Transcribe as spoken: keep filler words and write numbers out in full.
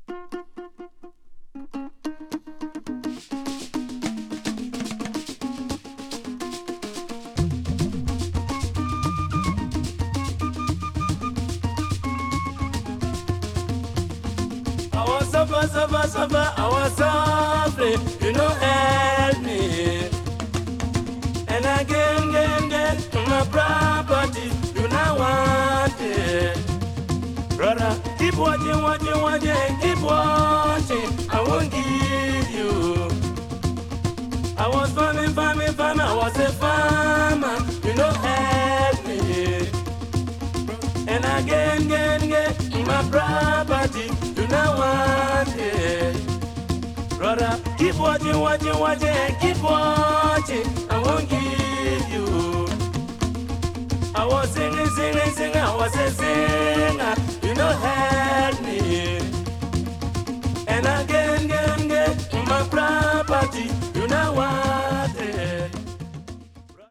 I was suffer, suffer, suffer, I was suffering, you know, help me. And again, again, again, my property, you now want it. Brother, keep watching, watching, watching, keep watching, I won't give you. I was farming, farming, farming, I was a farmer, you know, help me. And again, again, again, my property, you now want it. Brother, keep watching, watching, watching, keep watching, I won't give you. I was singing, singing, singing, I was a singer, you know, help me. And again,